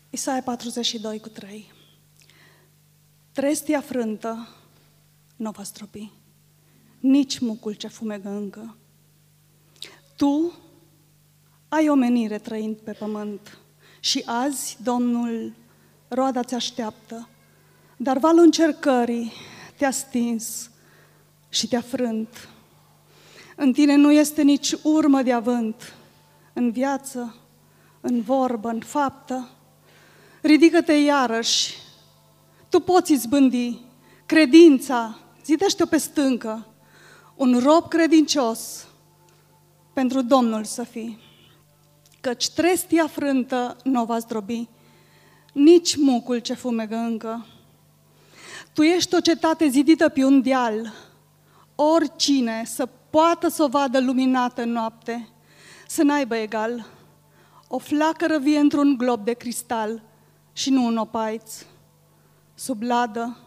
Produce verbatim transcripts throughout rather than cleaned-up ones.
Isaia patruzeci și doi cu trei. Trestia frântă nu va stropi, nici mucul ce fumegă încă. Tu ai omenire trăind pe pământ și azi, Domnul, roada ți așteaptă, dar valul încercării te-a stins și te-a frânt. În tine nu este nici urmă de avânt, în viață, în vorbă, în faptă. Ridică-te iarăși, tu poți izbândi credința, zidește-o pe stâncă, un rob credincios pentru Domnul să fii. Căci trestia frântă nu o va zdrobi, nici mucul ce fumegă încă. Tu ești o cetate zidită pe un deal, oricine să poată să o vadă luminată în noapte, să n-aibă egal. O flacără vie într-un glob de cristal și nu un opaiț, sub ladă.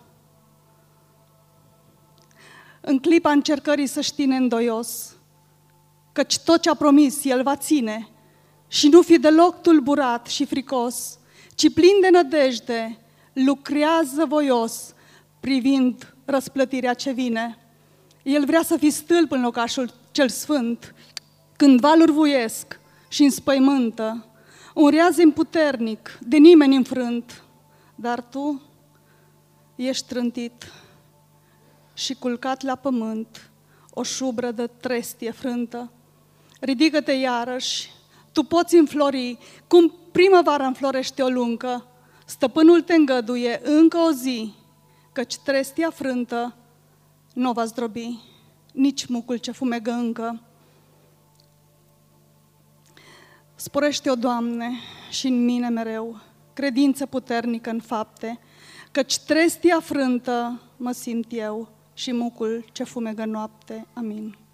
În clipa încercării să-și tine îndoios, căci tot ce a promis El va ține, și nu fi deloc tulburat și fricos, ci plin de nădejde, lucrează voios, privind răsplătirea ce vine. El vrea să fii stâlp în locașul cel sfânt, când valuri vuiesc și înspăimântă, un reazim puternic, de nimeni înfrânt, dar tu ești trântit și culcat la pământ, o șubră de trestie frântă. Ridică-te iarăși, tu poți înflori, cum primăvara înflorește o luncă, stăpânul te îngăduie încă o zi, căci trestia frântă nu va zdrobi, nici mucul ce fumegă încă. Sporește-o, Doamne, și în mine mereu, credință puternică în fapte, căci trestia frântă mă simt eu și mucul ce fumegă noapte. Amin.